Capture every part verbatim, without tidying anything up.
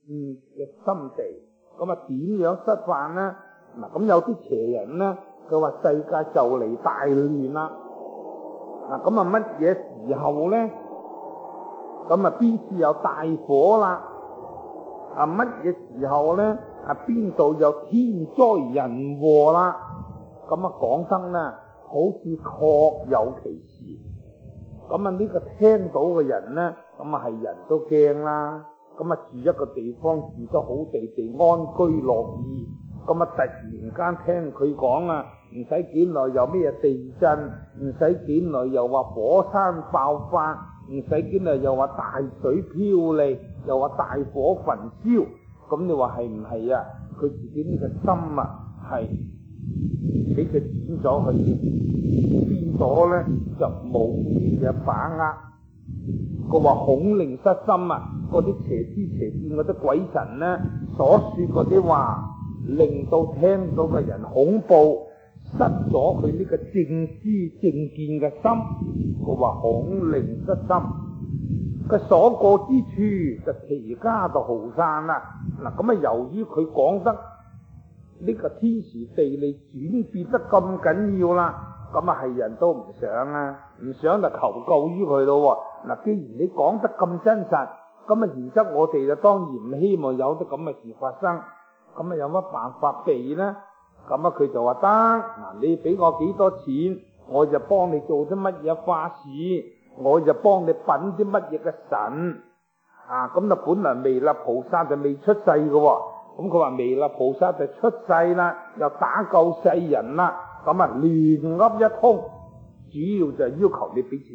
嗯嘅心地。咁啊點樣失範呢？嗱，咁有啲邪人呢，佢話世界就嚟大亂啦。嗱，咁啊乜嘢時候呢？咁啊邊處有大火啦？啊乜嘢時候呢？啊邊度有天災人禍啦？咁啊講得呢，好似確有其事。咁啊呢個聽到嘅人呢，咁啊係人都驚啦。咁啊住一個地方住得好地地安居樂意，咁啊突然間聽佢講啊，唔使幾耐又咩地震，唔使幾耐又話火山爆發，唔使幾耐又話大水飄嚟，又話大火焚燒。咁你話係唔係啊？佢自己呢個心啊係俾佢轉咗去，變咗咧就冇嘅把握。佢話恐令失心啊！嗰啲邪知邪見嗰啲鬼神呢，所說嗰啲話，令到聽到嘅人恐怖，失咗佢呢個正知正見嘅心。佢話恐令失心，佢所過之處就其家就毫散啦。嗱，咁啊，由於佢講得呢個天時地利轉變得咁緊要啦。咁啊，係人都唔想啊，唔想就求救於佢咯。嗱，既然你講得咁真實，咁啊，然之後我哋就當然唔希望有啲咁嘅事發生。咁啊，有乜辦法避呢？咁啊，佢就話得，嗱，你俾我幾多錢，我就幫你做啲乜嘢法事，我就幫你品啲乜嘢嘅神。啊，咁啊，本來彌勒菩薩就未出世嘅，咁佢話彌勒菩薩就出世啦，又打救世人啦。咁啊，亂噏一通，主要就係要求你俾錢。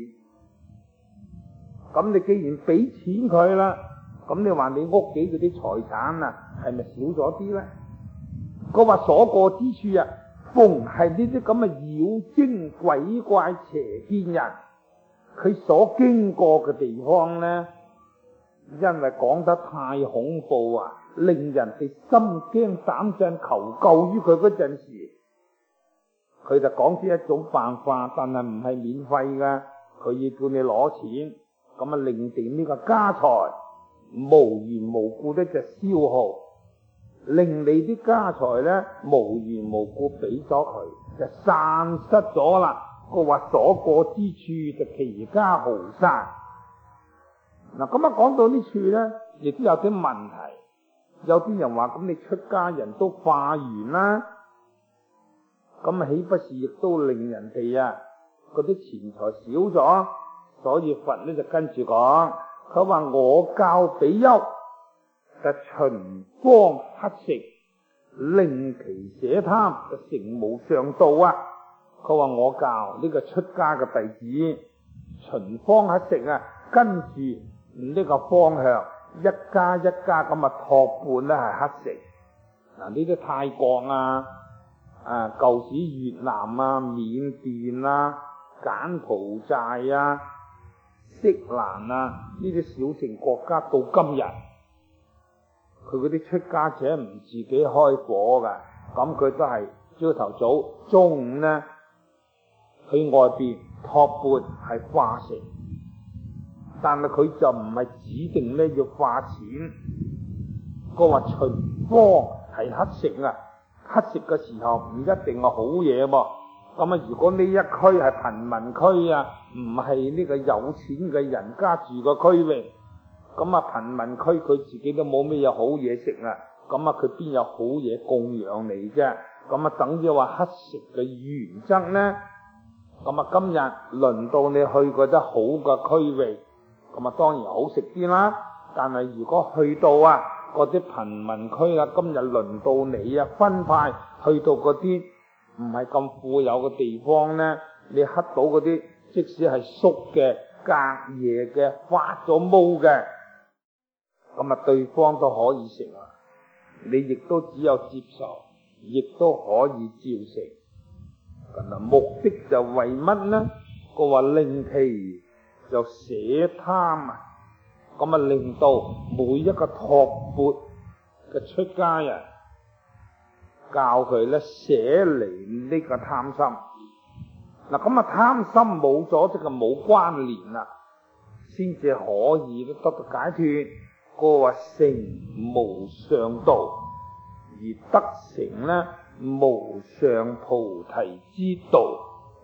咁你既然俾錢佢啦，咁你話你屋企嗰啲財產啊，係咪少咗啲咧？佢話所過之處啊，逢係呢啲咁嘅妖精鬼怪邪見人，佢所經過嘅地方咧，因為講得太恐怖啊，令人哋心驚膽震，求救於佢嗰陣時。佢就講出一種辦法，但係唔係免費噶，佢要叫你攞錢，咁啊令定呢個家財無緣無故咧就消耗，令你啲家財咧無緣無故俾咗佢，就散失咗啦。佢話所過之處就其家毫散。嗱，咁啊講到呢處咧，亦都有啲問題。有啲人話咁你出家人都化緣啦。咁啊，豈不是亦都令人哋啊嗰啲錢財少咗？所以佛咧就跟住講，佢話我教比丘就循方乞食，令其捨貪就成無上道啊！佢話我教呢個出家嘅弟子循方乞食啊，跟住呢個方向一家一家咁啊託伴咧係乞食。嗱，呢啲泰國啊。啊！舊時越南啊、緬甸啊、柬埔寨啊、色蘭啊呢啲小城國家到今日，佢嗰啲出家者唔自己開火㗎，咁佢都係朝頭早、中午呢去外邊託缽係化食，但係佢就唔係指定咧要化錢，佢話循方係乞食啊。乞食嘅時候唔一定係好嘢噃，咁啊如果呢一區係貧民區啊，唔係呢個有錢嘅人家住嘅區域，咁啊貧民區佢自己都冇咩嘢好嘢食啊，咁啊佢邊有好嘢供養你啫？咁啊等於話乞食嘅原則呢，咁啊今日輪到你去嗰啲好嘅區域，咁啊當然好食啲啦，但係如果去到啊嗰啲貧民區啊，今日輪到你啊，分派去到嗰啲唔係咁富有嘅地方咧，你乞到嗰啲，即使係縮嘅、隔夜嘅、發咗毛嘅，咁啊對方都可以食啊，你亦都只有接受，亦都可以照食。咁啊，目的就為乜呢？佢話令其就捨貪啊！咁啊，令到每一個托缽嘅出家人教佢咧捨離呢個貪心。嗱，咁啊貪心冇咗，即係冇關聯啦，先至可以得到解脫。 個話成無上道，而得成呢無上菩提之道，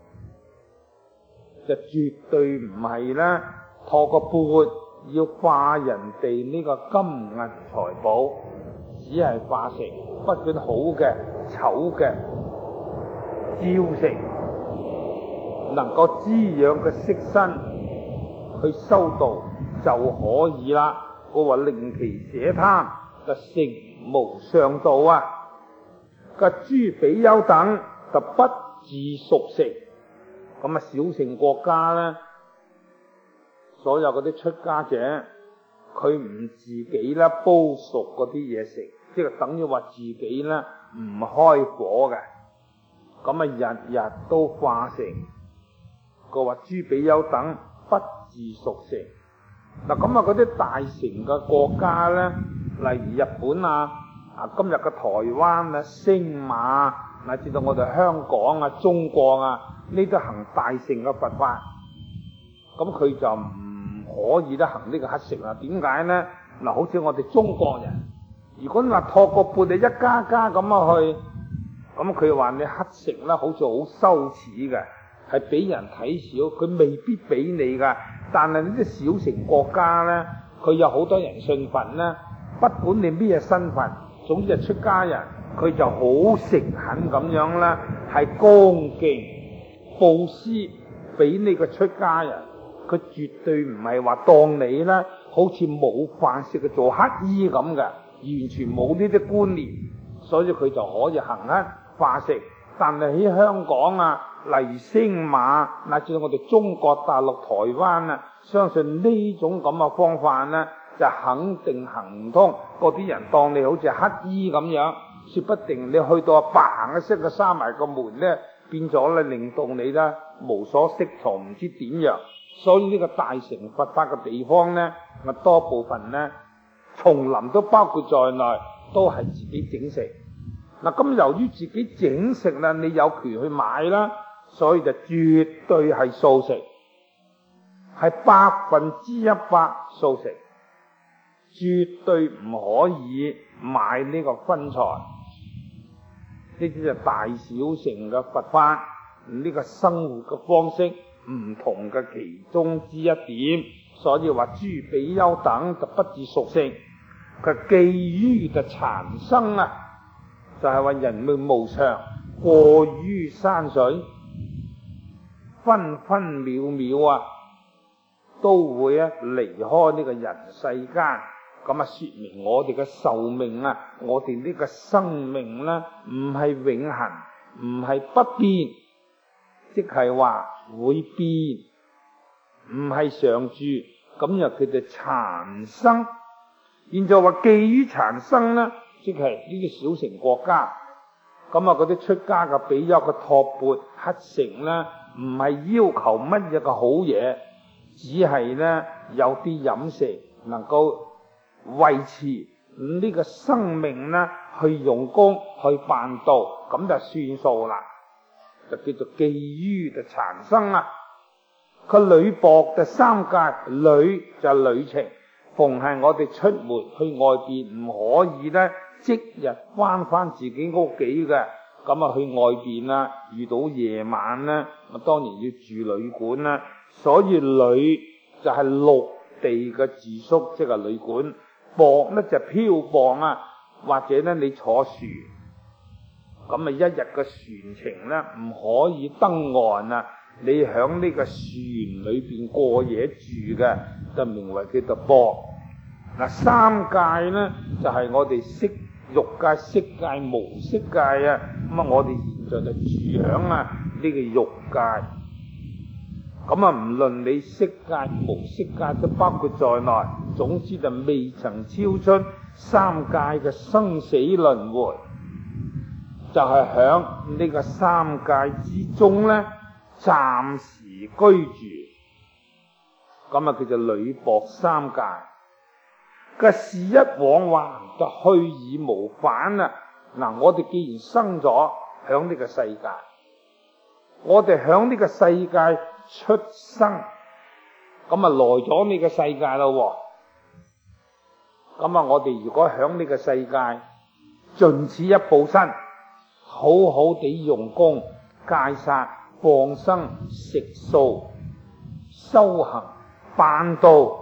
就絕對唔係啦，托個缽要化人哋呢個金銀財寶，只係化成不管好嘅醜嘅，照成能夠滋養嘅色身去修道就可以啦。我話令其捨貪就成無上道啊！個諸比丘等就不自熟成，咁啊小乘國家咧，所有嗰啲出家者，佢唔自己咧煲熟嗰啲嘢食，即係等於話自己咧唔開火嘅，咁啊日日都化成。個話諸比丘等不自熟成。嗱咁啊，嗰啲大乘嘅國家咧，例如日本啊，啊今日嘅台灣啊、星馬，乃至到我哋香港啊、中國啊，呢都行大乘嘅佛法，咁佢就唔可以得行呢個乞食啦。點解咧？嗱，好似我哋中國人，如果你話托個缽你一家家咁啊去，咁佢話你乞食啦，好似好羞恥嘅，係俾人睇小，佢未必俾你噶。但係呢啲小乘國家咧，佢有好多人信佛咧，不管你咩身份，總之係出家人，佢就好誠懇咁樣啦，係恭敬布施俾呢個出家人，佢絕對唔係話當你咧好似冇飯食嘅做乞衣咁嘅，完全冇呢啲觀念，所以佢就可以行乞化食。但係喺香港啊，例如星馬，乃至我哋中國大陸、台灣啊，相信呢種咁嘅方法呢，就肯定行唔通。嗰啲人當你好似乞衣咁樣，說不定你去到啊嘭一聲嘅閂埋個門呢，變咗咧令到你咧無所適從，唔知點樣。所以呢個大乘佛法嘅地方呢，我多部分呢，叢林都包括在內，都係自己整食。嗱，咁由於自己整食啦，你有權去買啦，所以就絕對係素食，係百分之一百素食，絕對唔可以買呢個葷菜。呢啲就大小乘嘅佛法，呢個生活嘅方式唔同嘅其中之一點，所以話諸比丘等就不自熟成，佢基於就殘生啊。就係話人命無常，過於山水，分分秒秒啊，都會啊離開呢個人世間。咁啊，說明我哋嘅壽命啊，我哋呢個生命咧，唔係永恆，唔係不變，即係話會變，唔係常住。咁又佢哋殘生，現在話基於殘生咧。即係呢啲小乘國家，咁啊嗰啲出家嘅比丘嘅托缽乞食咧，唔係要求乜嘢嘅好嘢，只係咧有啲飲食能夠維持呢個生命咧，去用功去辦道，咁就算數啦，就叫做基於就殘生啦。佢履薄就三界，履就旅程，逢係我哋出門去外邊唔可以咧。即日翻翻自己屋企嘅，咁啊去外邊啦，遇到夜晚咧，我當然要住旅館啦。所以旅就係陸地嘅住宿，即係旅館。薄咧就漂泊啊，或者咧你坐船，咁啊一日嘅船程咧唔可以登岸啊，你響呢個船裏邊過夜住嘅，就名為叫做薄。嗱，三界咧就係、是、我哋識。欲界、色界、無色界啊，咁啊，我哋現在就住響啊呢個欲界，咁啊，唔論你色界、無色界都包括在內，總之就未曾超出三界嘅生死輪迴，就係響呢個三界之中咧，暫時居住，咁啊，叫做履薄三界。嘅事一往還就去而無返啊！嗱，我哋既然生咗響呢個世界，我哋響呢個世界出生，咁啊來咗呢個世界咯。 咁啊，我哋如果響呢個世界盡此一步身，好好地用功戒殺放生食素修行辦道，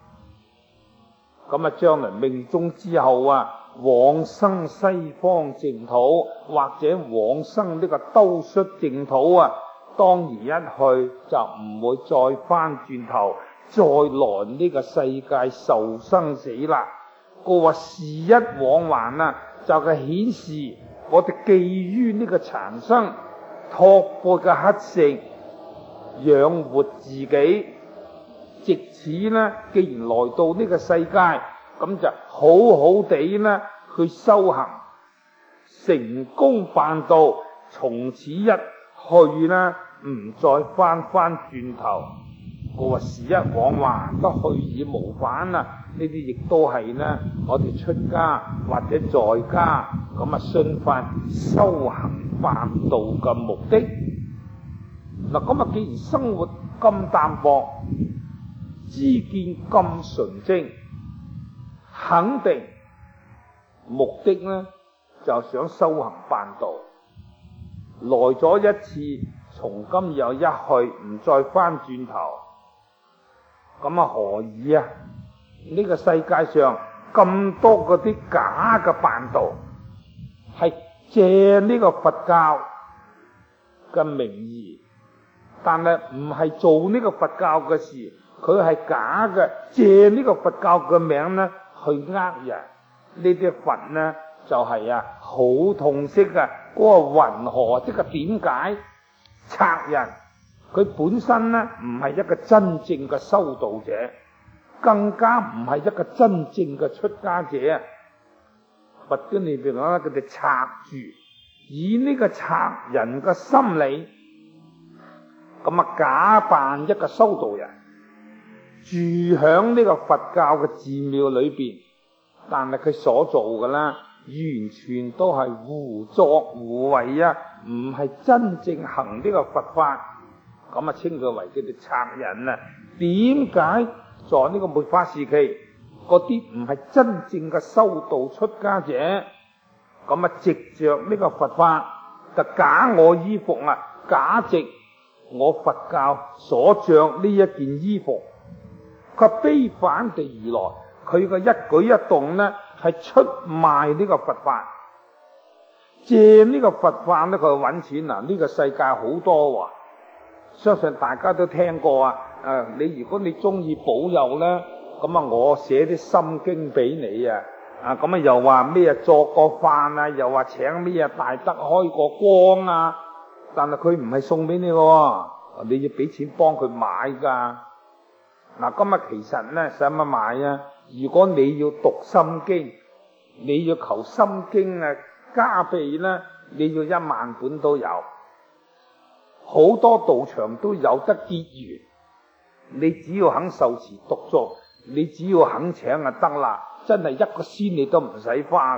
咁啊將來命終之後啊，往生西方淨土或者往生呢個兜率淨土啊，當然一去就唔會再翻轉頭再來呢個世界受生死啦。個話時一往還啊，就係顯示我哋寄於呢個殘生托缽嘅乞食養活自己，藉此呢，既然來到呢個世界，咁就好好地呢去修行，成功辦道，從此一去呢唔再翻翻轉頭。我話時一往還，不去已無返啊！呢啲亦都係呢，我哋出家或者在家咁啊，信法修行辦道嘅目的。嗱，咁啊，既然生活咁淡薄，知見咁純正，肯定目的呢就想修行辦道。來咗一次，從今又一去，唔再翻轉頭。咁啊，何以啊？呢個世界上咁多嗰啲假嘅辦道，係借呢個佛教嘅名義，但係唔係做呢個佛教嘅事，佢係假嘅，借呢個佛教嘅名呢去呃人。呢啲佛呢就係啊好痛惜啊嗰個云何，即係點解賊人？佢本身呢唔係一個真正嘅修道者，更加唔係一個真正嘅出家者。佛經裏邊講佢哋賊住，以呢個賊人嘅心理，咁啊假扮一個修道人，住響呢個佛教嘅寺廟裏邊，但係佢所做嘅啦，完全都係胡作胡為啊，唔係真正行呢個佛法。咁啊，稱佢為叫做賊人啊！點解在呢個末法時期，嗰啲唔係真正嘅修道出家者，咁啊，藉着呢個佛法，就假我衣服啊，假藉我佛教所着呢一件衣服，佢非反地而來，佢嘅一舉一動呢，係出賣呢個佛法，借呢個佛法呢，佢揾錢啊！呢個世界好多喎。相信大家都聽過啊！誒，你如果你中意保佑咧，咁啊，我寫啲心經俾你啊！啊，咁啊又話咩作個飯啊，又話請咩大德開個光啊，但係佢唔係送俾你嘅，你要俾錢幫佢買噶。嗱，今日其實咧使乜買啊？如果你要讀心經，你要求心經啊加備咧，你要一萬本都有。好多道場都有得結緣，你只要肯受持讀誦，你只要肯請就得啦，真係一個仙你都唔使花嘅。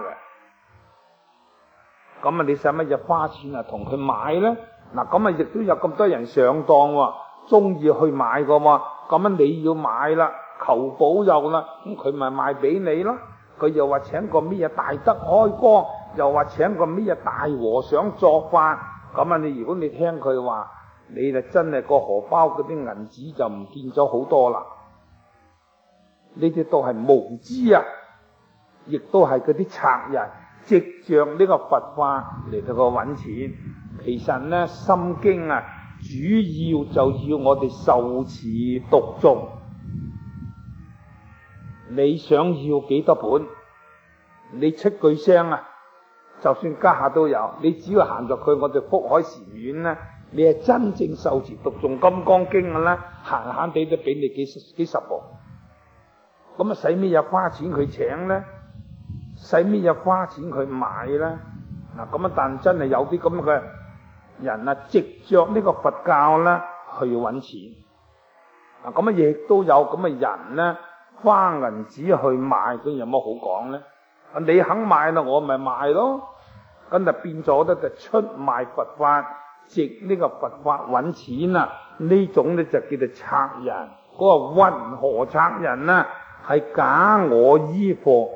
咁啊，你使乜嘢花錢啊同佢買咧？嗱，咁啊亦都有咁多人上當喎，中意去買噶嘛，咁啊你要買啦，求保佑啦，咁佢咪賣俾你咯。佢又話請個咩嘢大德開光，又話請個咩嘢大和尚作法。咁啊！你如果你聽佢話，你就真係個荷包嗰啲銀紙就唔見咗好多啦。呢啲都係無知啊，亦都係嗰啲賊人藉着呢個佛法嚟到個揾錢。其實呢，心經啊，主要就要我哋受持讀誦。你想要幾多本？你出句聲啊！就算家下都有，你只要行入去我哋福海禪院咧，你係真正受持讀誦金剛經嘅啦，閒閒地都俾你幾十幾十部。咁啊，使咩嘢花錢佢請咧？使咩嘢花錢佢買咧？嗱，咁啊，但真係有啲咁嘅人啊，藉着呢個佛教咧去揾錢。啊，咁啊，亦都有咁嘅人咧，花銀紙去買，咁有乜好講咧？你肯買啦，我咪賣咯。咁就變咗咧，就出賣佛法，藉呢個佛法揾錢啊！呢種咧就叫做賊人。嗰個云何賊人啊？係假我衣服，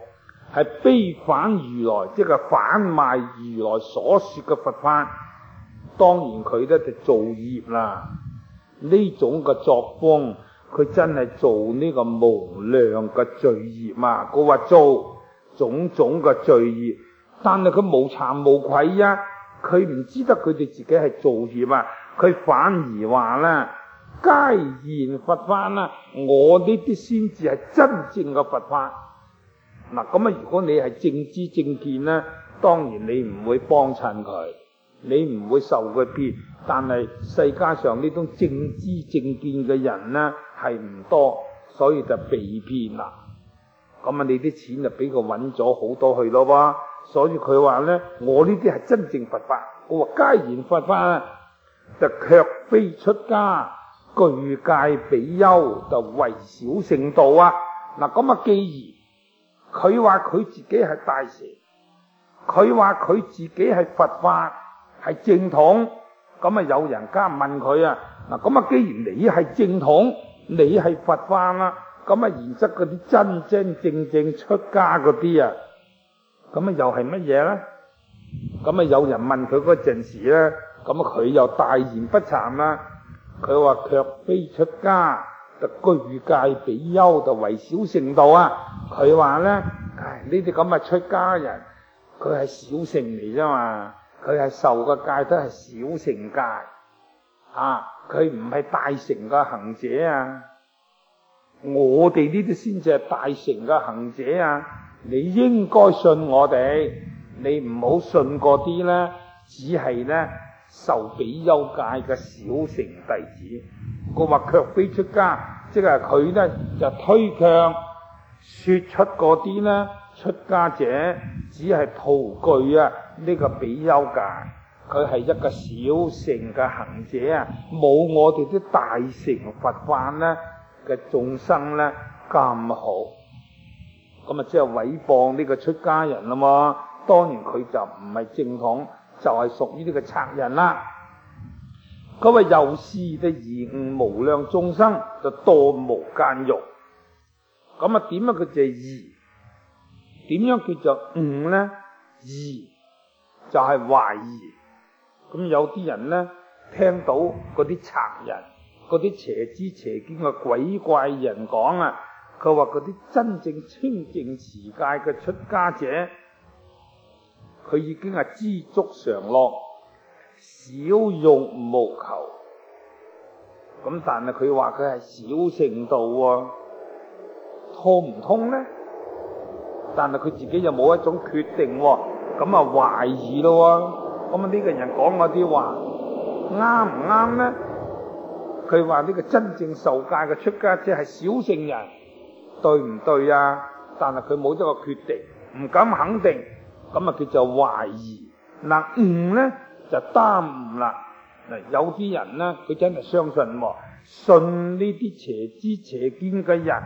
係悲反如來，即係反賣如來所說嘅佛法。當然佢咧就造業啦，呢種嘅作風，佢真係做呢個無量嘅罪業啊！佢話做種種嘅罪業，但係佢無慚無愧啊！佢唔知得佢哋自己係造業啊！佢反而話啦，皆言佛法啦，我呢啲先至係真正嘅佛法。嗱，咁啊，如果你係正知正見咧，當然你唔會幫襯佢，你唔會受佢騙。但係世界上呢種正知正見嘅人咧係唔多，所以就被騙啦。咁啊，你啲錢就俾佢揾咗好多去咯喎。所以佢話咧，我呢啲係真正佛法。我話皆言佛法，就卻非出家具戒比丘，就唯小乘道啊。嗱，咁啊，既然佢話佢自己係大乘，佢話佢自己係佛法係正統，咁啊有人家問佢啊，嗱，咁啊既然你係正統，你係佛法啦，咁啊然則嗰啲真真正正出家嗰啲啊，咁啊又係乜嘢咧？咁啊有人問佢嗰陣時咧，咁啊佢又大言不慚啦，佢話卻非出家，就具戒比丘，就唯小乘道啊。佢話咧，唉，呢啲咁嘅出家人，佢係小乘嚟啫嘛，佢係受嘅戒都係小乘戒啊，佢唔係大乘嘅行者啊。我哋呢啲先至係大乘嘅行者啊，你應該信我哋，你唔好信嗰啲咧，只係咧受比丘戒嘅小乘弟子。佢話卻非出家，即係佢咧就推卻說出嗰啲咧出家者只係徒具啊呢個比丘戒，佢係一個小乘嘅行者啊，冇我哋啲大乘佛法咧嘅眾生咧咁好。咁啊即係毀謗呢個出家人啦嘛。當然佢就唔係正統，就係屬於呢個賊人啦。佢話由是就疑誤無量眾生，就墮無間獄。咁啊點樣佢就係疑？點樣叫做誤咧？疑就係懷疑。咁有啲人咧聽到嗰啲賊人、嗰啲邪知邪見嘅鬼怪人講啊，佢話嗰啲真正清淨持戒嘅出家者，佢已經係知足常樂，少欲無求。咁但係佢話佢係小乘道喎，通唔通咧？但係佢自己又冇一種決定喎，咁啊懷疑咯。咁啊呢個人講嗰啲話啱唔啱咧？佢話呢個真正受戒嘅出家者係小乘人，對唔對啊？但係佢冇一個決定，唔敢肯定，咁啊叫做懷疑。嗱誤咧就耽誤啦。嗱有啲人咧佢真係相信喎，信呢啲邪知邪見嘅人，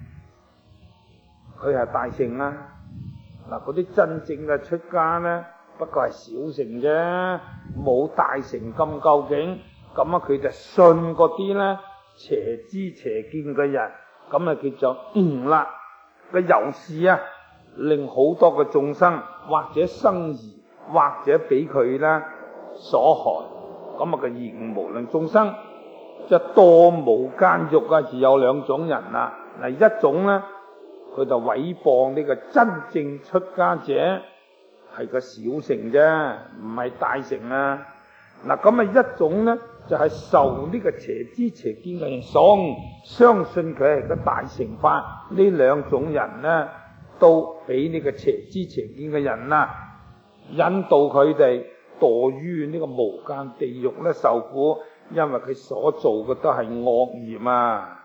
佢係大乘啦。嗱嗰啲真正嘅出家咧，不過係小乘啫，冇大乘咁究竟。咁啊佢就信嗰啲咧邪知邪見嘅人，咁啊叫做誤啦。個由是啊，令好多嘅眾生或者生疑，或者俾佢咧所害。咁啊個疑誤無量眾生，就墮無間獄啊！只有兩種人啦。嗱一種咧，佢就毀謗呢個真正出家者係個小乘啫，唔係大乘啊。嗱咁啊一種咧就係、是、受呢個邪知邪見嘅人所誤，相信佢係個大乘法。呢兩種人咧都俾呢個邪知邪見嘅人啦引導佢哋墮於呢個無間地獄咧受苦，因為佢所做嘅都係惡業啊。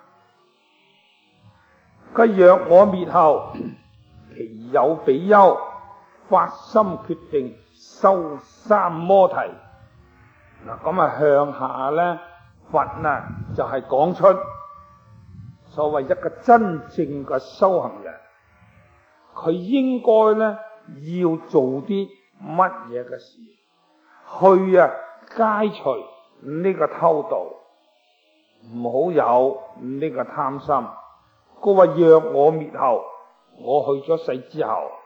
佢若我滅後，其有比丘發心決定修三摩提。嗱咁啊向下咧，佛啊就係、是、講出所謂一個真正嘅修行人，佢應該咧要做啲乜嘢嘅事，去啊戒除呢個偷盜，唔好有呢個貪心。佢話若我滅後，我去咗世之後，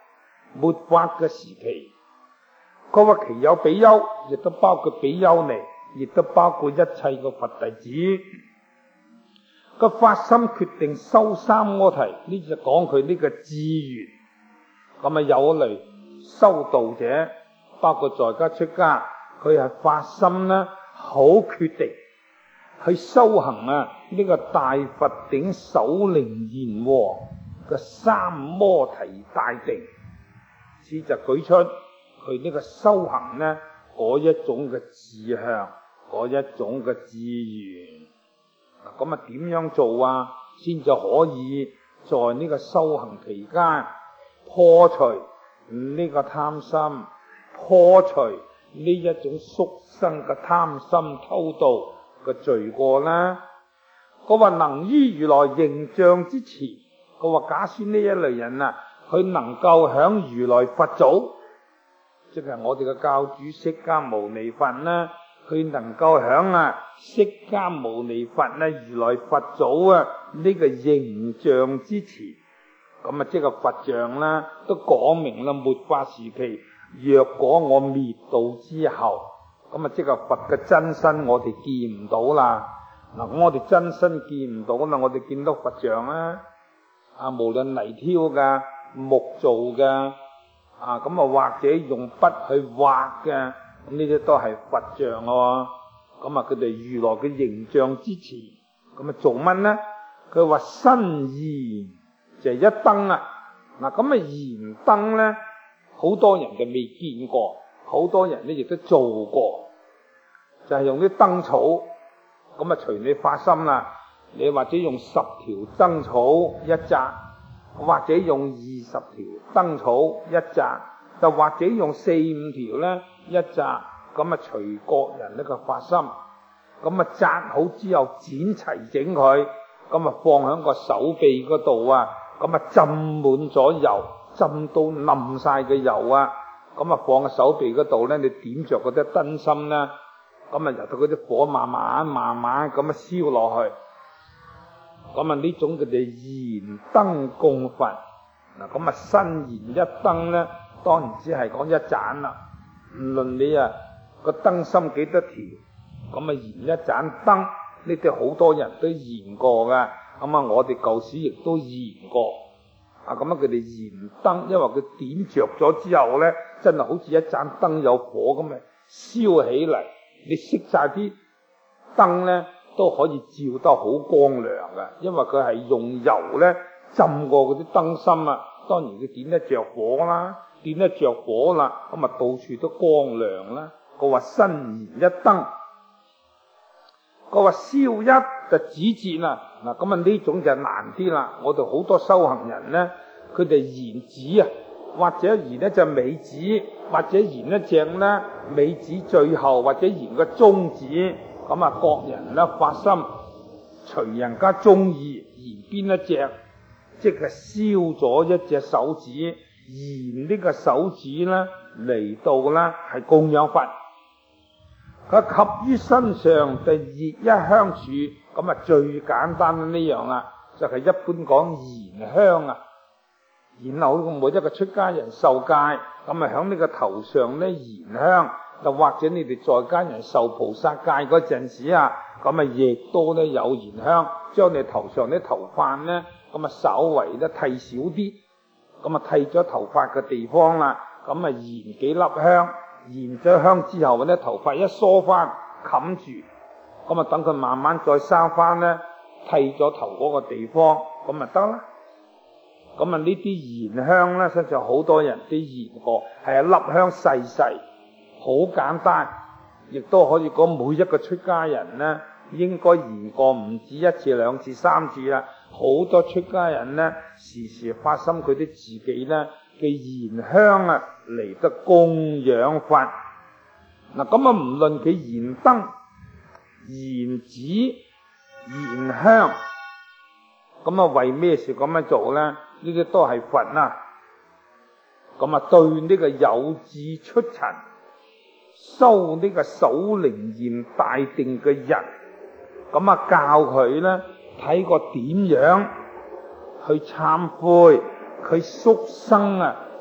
末法嘅時期。佢話其有比丘，亦都包括比丘尼，亦都包括一切嘅佛弟子。個發心決定修三摩提，呢就講佢呢個志願。咁啊有嚟修道者，包括在家出家，佢係發心呢，好決定去修行啊呢個大佛頂首楞嚴王嘅三摩提大定，此就舉出佢呢個修行呢嗰一種嘅志向，嗰一種嘅志願。咁啊點樣做啊，先就可以在呢個修行期間破除呢個貪心，破除呢一種宿生嘅貪心偷盜嘅罪過啦。佢話能於如來形象之前，佢話假使呢一類人啊，佢能夠響如來佛祖，即係我哋嘅教主釋迦牟尼佛啦，佢能夠響啊釋迦牟尼佛咧如來佛祖啊呢個形象之前，咁啊即係佛像啦，都講明啦末法時期，若果我滅度之後，咁啊即係佛嘅真身我哋見唔到啦。嗱，我哋真身見唔到啦，我哋見到佛像啦，啊無論泥雕噶、木做噶，啊咁啊或者用筆去畫嘅，咁呢啲都係佛像咯。咁啊佢哋如來嘅形象之前，咁啊做乜呢？佢話身燃就係一燈啊。嗱咁啊燃燈咧，好多人就未見過，好多人咧亦都做過，就係、是、用啲燈草，咁啊隨你發心啦。你或者用十條燈草一紮，或者用二十條燈草一紮，就或者用四五條咧一紮，咁啊隨各人呢個發心，咁啊紮好之後剪齊整佢，咁啊放喺個手臂嗰度啊，咁啊浸滿咗油，浸到冧晒嘅油啊，咁啊放喺手臂嗰度咧，你點着嗰啲燈芯咧，咁啊由到嗰啲火慢慢慢慢咁啊燒落去，咁啊呢種佢哋燃燈供佛。嗱咁啊身燃一燈咧，當然只係講一盞啦，唔論你啊個燈芯幾多條，咁啊燃一盞燈，呢啲好多人都燃過噶。咁啊我哋舊時亦都燃過啊。咁啊佢哋燃燈，因為佢點着咗之後咧，真係好似一盞燈有火咁啊燒起嚟，你熄晒啲燈咧都可以照得好光亮嘅，因為佢係用油咧浸過嗰啲燈芯啊。當然佢點得着火啦，點得着火啦，咁啊到處都光亮啦。佢話身燃一燈，佢話燒一就指節啦。嗱咁啊呢種就難啲啦。我哋好多修行人咧，佢哋燃指啊，或者燃一隻尾指，或者燃一隻咧尾指最後，或者燃個中指。咁啊各人咧發心，隨人家中意燃邊一隻，即係燒咗一隻手指，燃呢個手指咧嚟到咧係供養佛。佢及於身上就熱一香柱，咁啊最簡單嘅呢樣啦，就係、是、一般講燃香啊。然後每一個出家人受戒，咁啊響呢個頭上咧燃香，就或者你哋在家人受菩薩戒嗰陣時啊，咁啊亦都咧有燃香，將你頭上啲頭髮咧，咁啊稍為咧剃少啲，咁啊剃咗頭髮嘅地方啦，咁啊燃幾粒香，燃咗香之後咧頭髮一梳翻冚住，咁啊等佢慢慢再生翻咧，剃咗頭嗰個地方，咁咪得啦。咁啊呢啲燃香咧，實在好多人都燃過，係一粒香細細，好簡單，亦都可以講每一個出家人咧，應該燃過唔止一次、兩次、三次啦。好多出家人咧，時時發心佢啲自己咧嘅燃香啊嚟得供養佛。嗱咁啊，唔論佢燃燈、燃紙、燃香，咁啊為咩事咁樣做咧？呢啲都係佛啦。咁啊對呢個有志出塵修呢個首楞嚴大定嘅人，咁啊教佢咧睇過點樣去懺悔佢宿生啊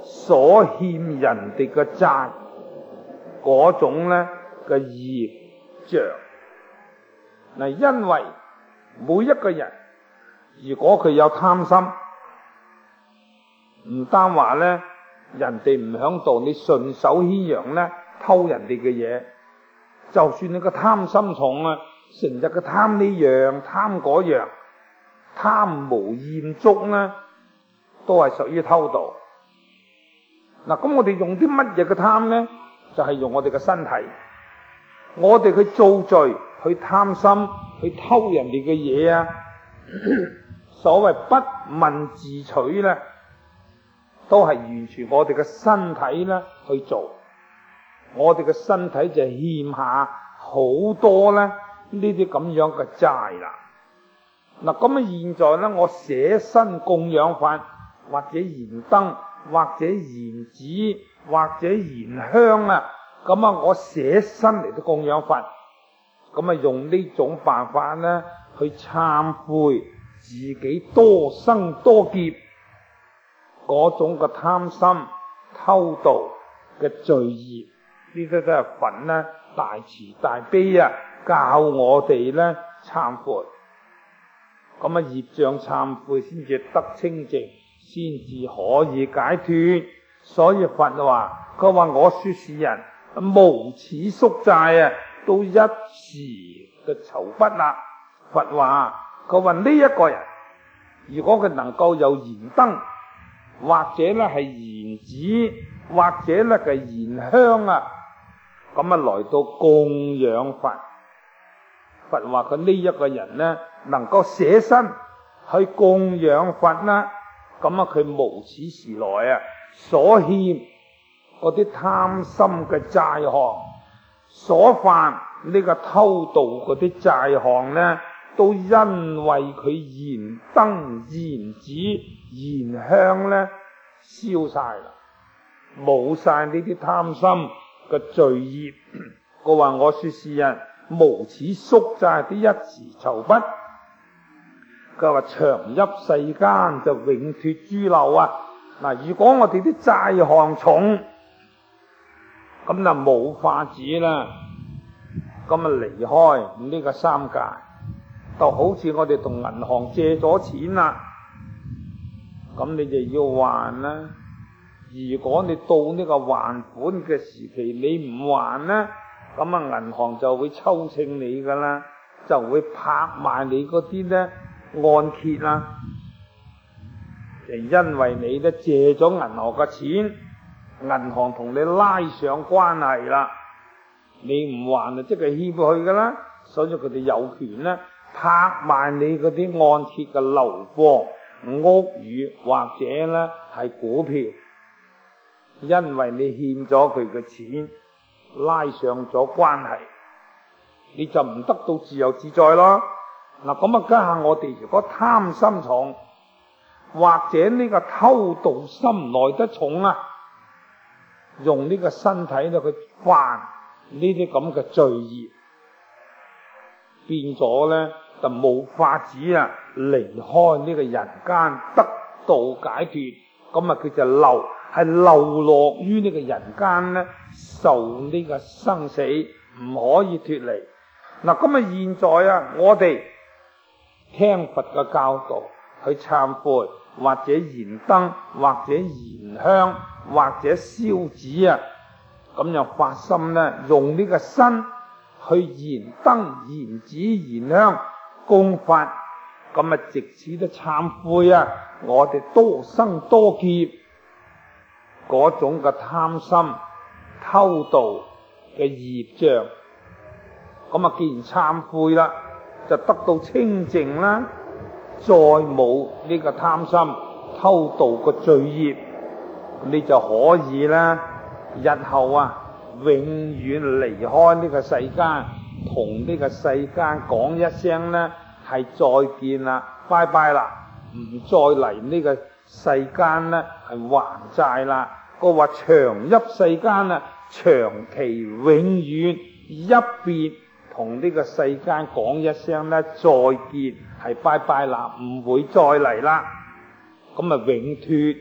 所欠人哋嘅債嗰種咧嘅業障。嗱，因為每一個人如果佢有貪心，唔單話咧人哋唔響度，你順手牽羊咧偷人哋嘅嘢，就算你個貪心重啊，成日嘅貪呢樣貪嗰樣，貪無厭足咧，都係屬於偷盜。嗱，咁我哋用啲乜嘢嘅貪咧？就係用我哋嘅身體，我哋去造罪，去貪心，去偷人哋嘅嘢啊！所謂不問自取咧，都係完全我哋嘅身體咧去做。我哋嘅身體就欠下好多咧呢啲咁樣嘅債啦。嗱，咁啊現在咧，我捨身供養佛，或者燃燈，或者燃紙，或者燃香啊，咁啊我捨身嚟到供養佛，咁啊用呢種辦法咧去懺悔自己多生多劫嗰種嘅貪心偷盜嘅罪業，呢啲都係佛咧大慈大悲啊教我哋咧懺悔，咁啊業障懺悔先至得清淨，先至可以解脫。所以佛話，佢話我說是人無始宿債啊，都一時嘅酬畢啦。佛話，佢話呢一個人，如果佢能夠有燃燈，或者咧係燃紙，或者咧係燃香啊，咁啊來到供養佛。佛話佢呢一個人咧，能夠捨身去供養佛啦，咁啊佢無始時來啊所欠嗰啲貪心嘅債項，所犯呢個偷盜嗰啲債項咧，都因為佢燃燈、燃紙、燃香咧燒晒啦，冇晒呢啲貪心嘅罪業。佢話我說是人無始宿債，啲一時酬畢。佢話長邑世間就永脫諸漏啊！嗱，如果我哋啲債項重，咁就冇法子啦，咁啊離開呢個三界，就好似我哋同銀行借咗錢啦，咁你就要還啦。如果你到呢個還款嘅時期，你唔還呢，咁啊銀行就會抽秤你噶啦，就會拍賣你嗰啲咧按揭啦。就因為你咧借咗銀行嘅錢，銀行同你拉上關係啦，你唔還啊即係欠佢噶啦，所以佢哋有權咧拍賣你嗰啲按揭嘅樓房、屋宇或者咧係股票，因為你欠咗佢嘅錢，拉上咗關係，你就唔得到自由自在咯。嗱，咁啊家下我哋如果貪心重，或者呢個偷盜心來得重啊，用呢個身體咧去犯呢啲咁嘅罪業，變咗咧就冇法子啊離開呢個人間得到解脫，咁啊佢就流係流落於呢個人間咧，受呢個生死，唔可以脫離。嗱，咁啊現在啊我哋聽佛嘅教導去懺悔，或者燃燈，或者燃香，或者燒紙啊，咁又發心咧，用呢個身去燃燈、燃紙、燃香供佛，咁啊藉此都懺悔啊，我哋多生多劫嗰種嘅貪心、偷盜嘅業障，咁啊既然懺悔啦，就得到清淨啦。再冇呢個貪心偷盜個罪業，你就可以啦，日後啊永遠離開呢個世間，同呢個世間講一聲呢係再見啦，拜拜啦，唔再嚟呢個世間呢係還債啦。個話長邑世間啊，長期永遠一別，同呢個世間講一聲呢再見，係拜拜啦，唔會再嚟啦。咁啊永脫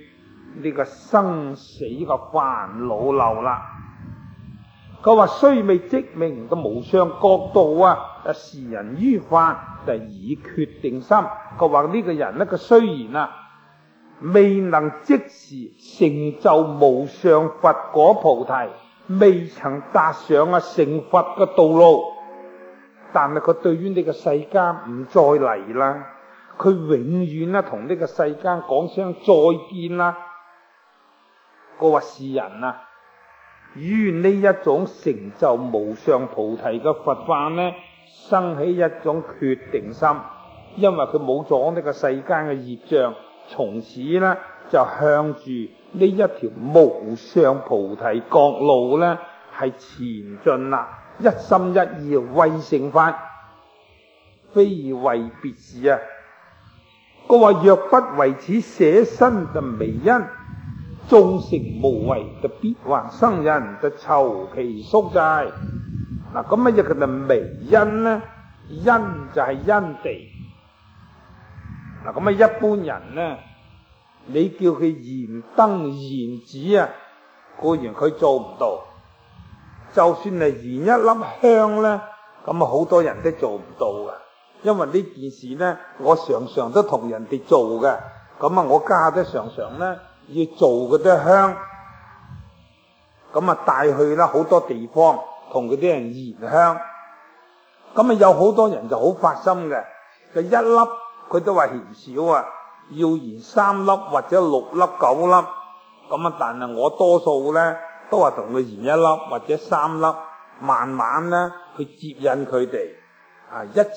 呢個生死嘅煩惱流啦。佢話雖未即明嘅無上國度啊，示人於法就以決定心。佢話呢個人呢，佢雖然啊未能即時成就無上佛果菩提，未曾踏上啊成佛嘅道路，但係佢對於呢個世間唔再嚟啦，佢永遠啦同呢個世間講聲再見啦。佢話世人啊，於呢一種成就無上菩提嘅佛法呢，生起一種決定心，因為佢冇咗呢個世間嘅業障，從此呢就向住呢一條無上菩提覺路呢係前進啦，一心一意為成法，非為別事啊。佢話若不為此捨身就微因，縱成無為就必還生人，就酬其宿債。嗱，咁乜嘢叫做微因呢？因就係因地。嗱，咁啊一般人呢，你叫佢燃燈燃紙啊，固然佢做唔到。就算係燃一粒香呢，咁啊好多人都做唔到噶。因為呢件事呢，我常常都同人哋做嘅。咁啊，我家都常常呢要做嗰啲香，咁啊帶去啦好多地方，同嗰啲人燃香。咁啊有好多人就好發心嘅，就一粒佢都話嫌少啊，要燃三粒或者六粒九粒。咁啊，但係我多數咧都話同佢燃一粒或者三粒，慢慢咧去接引佢哋啊一。